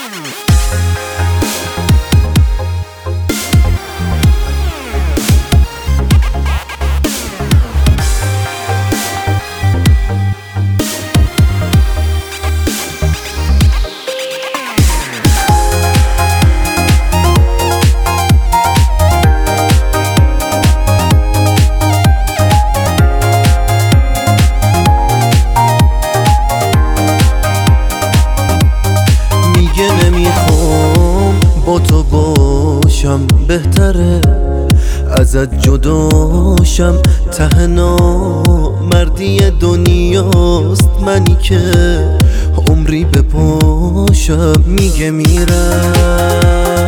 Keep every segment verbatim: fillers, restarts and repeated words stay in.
با تو باشم بهتره ازت جداشم، ته نامردی دنیاست منی که عمری بپاشم. میگه میرم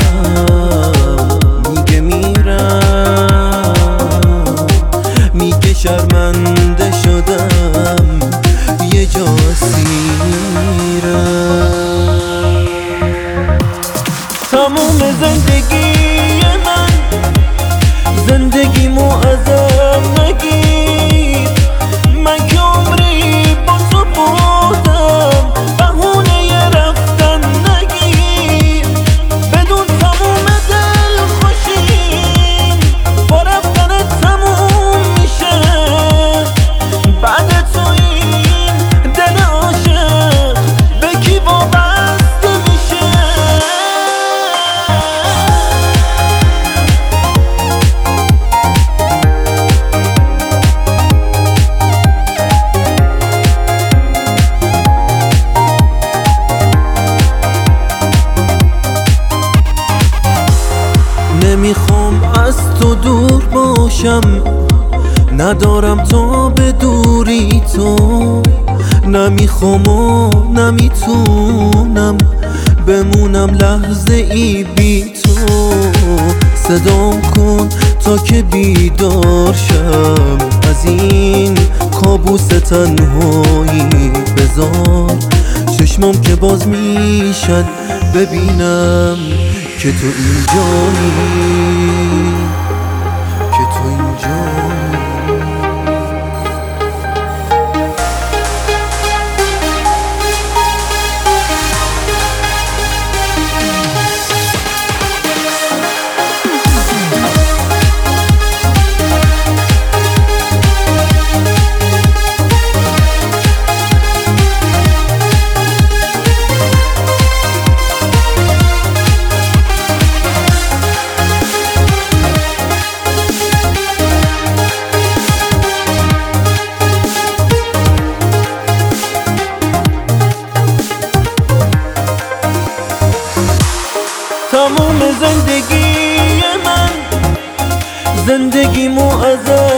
میگه میرم میگه شرمنده شدم یه جا اسیرم. تموم زندگی من زندگیمو ازم نگیر، من که عمری با تو بودم بهونه ی رفتن نگیر. بدون تموم دل خوشیم با رفتن تموم میشه، بعد تو این دل عاشق به کی وابسته میشه؟ نمیخوام از تو دور باشم، ندارم تا به دوری تو، نمیخوام و نمیتونم بمونم لحظه ای بی تو. صدام کن تا که بیدار شم از این کابوس تنهایی، بذار چشمام که باز میشن ببینم که تو اینجایی، که تو اینجایی. تموم زندگی من زندگیمو ازم